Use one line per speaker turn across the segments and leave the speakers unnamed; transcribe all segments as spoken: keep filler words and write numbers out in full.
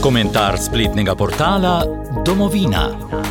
Komentar spletnega portala Domovina.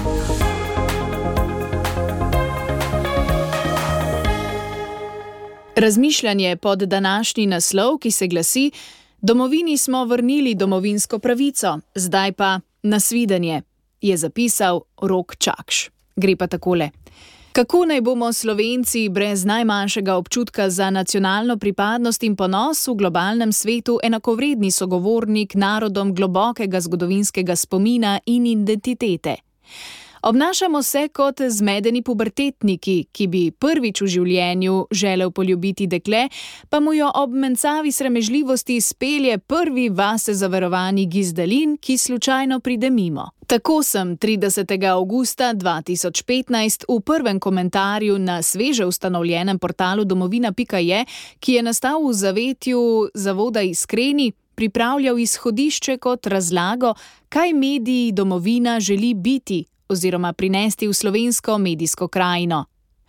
Razmišljanje pod današnji naslov, ki se glasi: Domovini smo vrnili domovinsko pravico, zdaj pa nasvidenje, je zapisal Rok Čakš. Gre pa takole. Kako naj bomo Slovenci brez najmanjšega občutka za nacionalno pripadnost in ponos v globalnem svetu enakovredni sogovornik narodom globokega zgodovinskega spomina in identitete? Obnašamo se kot zmedeni pubertetniki, ki bi prvič v življenju želel poljubiti dekle, pa mu jo ob mencavi sramežljivosti spelje prvi vase zavarovani gizdalin, ki slučajno pride mimo. Tako sem tridesetega avgusta dva tisoč petnajst v prvem komentarju na sveže ustanovljenem portalu domovina pika je, ki je nastal v zavetju zavoda Iskreni, pripravljal izhodišče kot razlago, kaj mediji Domovina želi biti oziroma prinesti v slovensko medijsko krajino.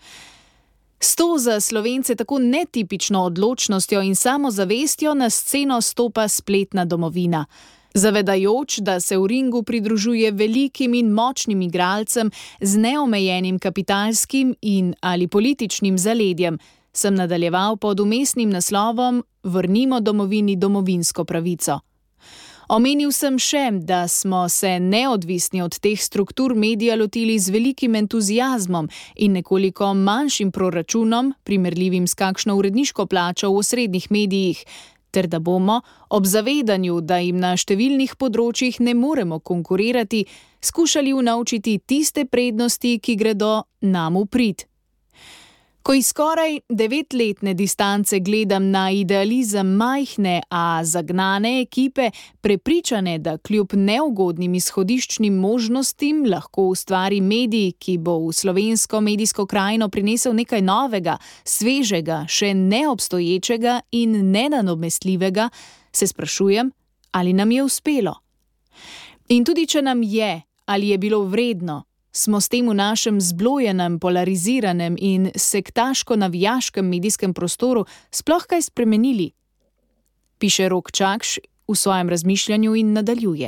S to za Slovence tako netipično odločnostjo in samozavestjo na sceno stopa spletna Domovina. Zavedajoč, da se v ringu pridružuje velikim in močnim igralcem z neomejenim kapitalskim in ali političnim zaledjem, sem nadaljeval pod umestnim naslovom Vrnimo domovini domovinsko pravico. Omenil sem še, da smo se neodvisni od teh struktur medija lotili z velikim entuziazmom in nekoliko manjšim proračunom, primerljivim s kakšno uredniško plačo v osrednjih medijih, ter da bomo, ob zavedanju, da jim na številnih področjih ne moremo konkurirati, skušali unovčiti tiste prednosti, ki gredo nam v prid. Ko iz skoraj devetletne distance gledam na idealizem majhne, a zagnane ekipe, prepričane, da kljub neugodnim izhodiščnim možnostim lahko ustvari medij, ki bo v slovensko medijsko krajino prinesel nekaj novega, svežega, še neobstoječega in nenadomestljivega, se sprašujem, ali nam je uspelo. In tudi če nam je, ali je bilo vredno, smo s tem v našem zblojenem, polariziranem in sektaško-navijaškem medijskem prostoru sploh kaj spremenili? Piše Rok Čakš v svojem razmišljanju in nadaljuje.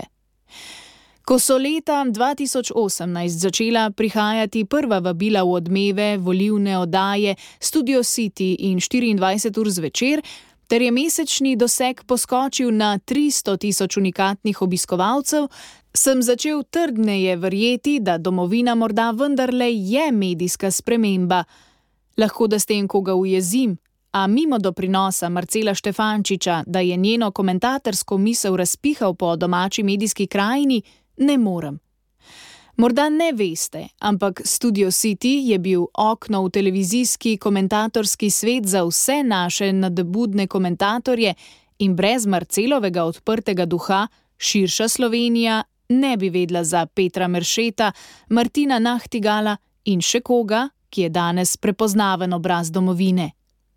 Ko so leta dva tisoč osemnajst začela prihajati prva vabila v Odmeve, volilne oddaje, Studio City in štiriindvajset ur zvečer, ter je mesečni doseg poskočil na tristo tisoč unikatnih obiskovalcev, sem začel trdneje verjeti, da Domovina morda vendarle je medijska sprememba. Lahko da s tem koga ujezim, a mimo doprinosa Marcela Štefančiča, da je njeno komentatorsko misel razpihal po domači medijski krajini, ne morem. Morda ne veste, ampak Studio City je bil okno v televizijski komentatorski svet za vse naše nadebudne komentatorje in brez Marcelovega odprtega duha širša Slovenija ne bi vedla za Petra Meršeta, Martina Nahtigala in še koga, ki je danes prepoznaven obraz Domovine.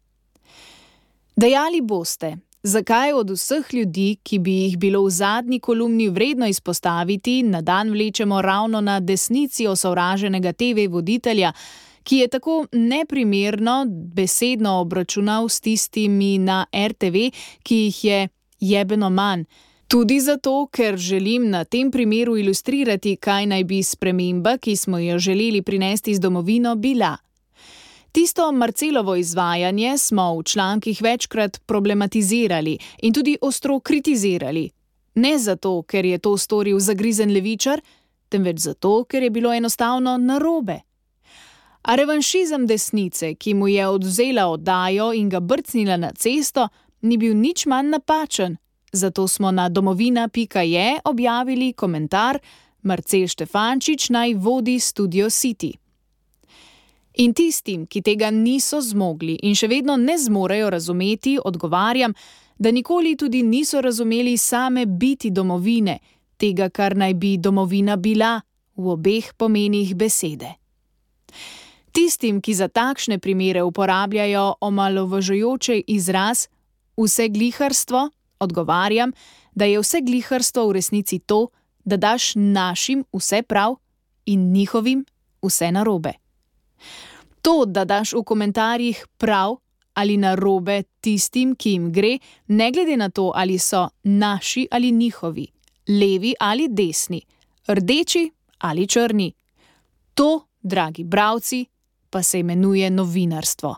Dejali boste, zakaj od vseh ljudi, ki bi jih bilo v zadnji kolumni vredno izpostaviti, na dan vlečemo ravno na desnici osovraženega te ve voditelja, ki je tako neprimerno besedno obračunal s tistimi na er te ve, ki jih je jebeno manj. Tudi zato, ker želim na tem primeru ilustrirati, kaj naj bi sprememba, ki smo jo želeli prinesti z Domovino, bila. Tisto Marcelovo izvajanje smo v člankih večkrat problematizirali in tudi ostro kritizirali. Ne zato, ker je to storil zagrizen levičar, temveč zato, ker je bilo enostavno narobe. A revanšizem desnice, ki mu je odvzela oddajo in ga brcnila na cesto, ni bil nič manj napačen. Zato smo na domovina pika je objavili komentar Marcel Štefančič naj vodi Studio City. In tistim, ki tega niso zmogli in še vedno ne zmorejo razumeti, odgovarjam, da nikoli tudi niso razumeli same biti domovine, tega, kar naj bi domovina bila, v obeh pomenih besede. Tistim, ki za takšne primere uporabljajo omalovažujoče izraz vse gliharstvo, odgovarjam, da je vse gliharstvo v resnici to, da daš našim vse prav in njihovim vse narobe. To, da daš v komentarjih prav ali narobe tistim, ki jim gre, ne glede na to, ali so naši ali njihovi, levi ali desni, rdeči ali črni. To, dragi bralci, pa se imenuje novinarstvo.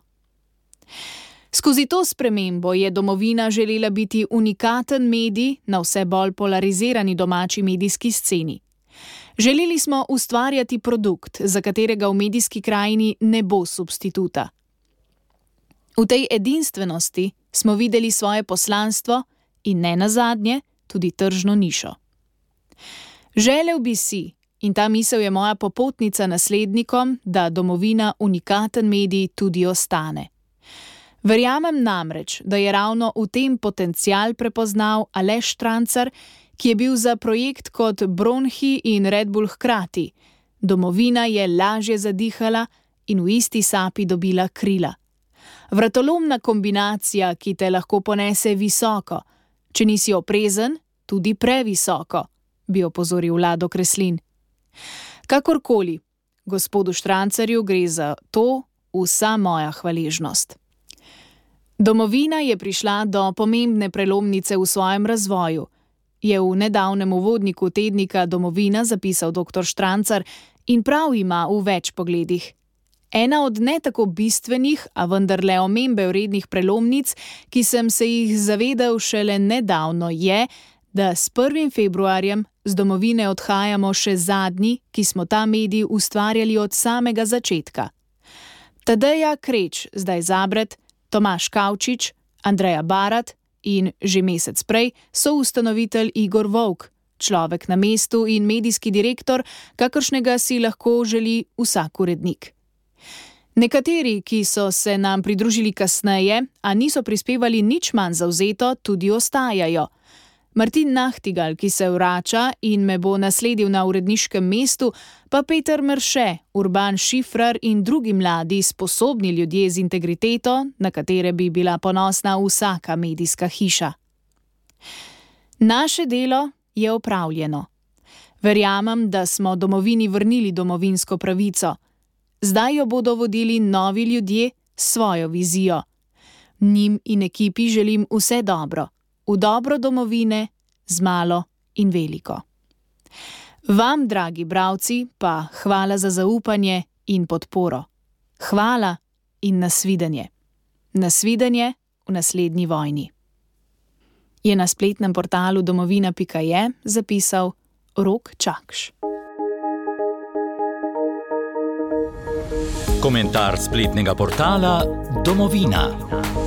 Skozi to spremembo je Domovina želela biti unikaten medij na vse bolj polarizirani domači medijski sceni. Želeli smo ustvarjati produkt, za katerega v medijski krajini ne bo substituta. V tej edinstvenosti smo videli svoje poslanstvo in ne nazadnje tudi tržno nišo. Želel bi si, in ta misel je moja popotnica naslednikom, da Domovina unikaten medij tudi ostane. Verjamem namreč, da je ravno v tem potencial prepoznal Aleš Štrancár, ki je bil za projekt kot bronhi in Red Bull hkrati. Domovina je lažje zadihala in v isti sapi dobila krila. Vratolomna kombinacija, ki te lahko ponese visoko, če nisi oprezen, tudi previsoko, bi opozoril Lado Kreslin. Kakorkoli, gospodu Štrancárju gre za to vsa moja hvaležnost. Domovina je prišla do pomembne prelomnice v svojem razvoju, je v nedavnem uvodniku tednika Domovina zapisal doktor Štrancár in prav ima v več pogledih. Ena od ne tako bistvenih, a vendarle omembe vrednih prelomnic, ki sem se jih zavedal šele nedavno, je, da s prvim februarjem z Domovine odhajamo še zadnji, ki smo ta medij ustvarjali od samega začetka. Tadeja Kreč, zdaj Zabret, Tomaž Kavčič, Andreja Barat in že mesec prej soustanovitelj Igor Volk, človek na mestu in medijski direktor, kakršnega si lahko želi vsak urednik. Nekateri, ki so se nam pridružili kasneje, a niso prispevali nič manj zavzeto, tudi ostajajo. Martin Nahtigal, ki se vrača in me bo nasledil na uredniškem mestu, pa Peter Mrše, Urban Šifrar in drugi mladi, sposobni ljudje z integriteto, na katere bi bila ponosna vsaka medijska hiša. Naše delo je opravljeno. Verjamem, da smo Domovini vrnili domovinsko pravico. Zdaj jo bodo vodili novi ljudje s svojo vizijo. Njim in ekipi želim vse dobro. V dobro Domovine, z malo in veliko. Vam, dragi bralci, pa hvala za zaupanje in podporo. Hvala in nasvidenje. Nasvidenje v naslednji vojni. Je na spletnem portalu domovina pika je zapisal Rok Čakš.
Komentar spletnega portala Domovina.